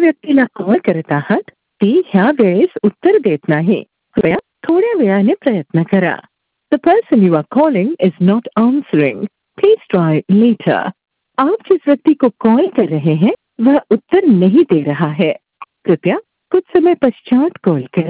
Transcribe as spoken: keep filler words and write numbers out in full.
व्यक्तीला कॉल करत आहात ती ह्या वेळेस उत्तर देत नाही. कृपया थोड्या वेळाने प्रयत्न करा. The person you are calling is not answering. Please try later. आप जिस व्यक्ति को कॉल कर रहे हैं वह उत्तर नहीं दे रहा है. कृपया कुछ समय पश्चात कॉल करें.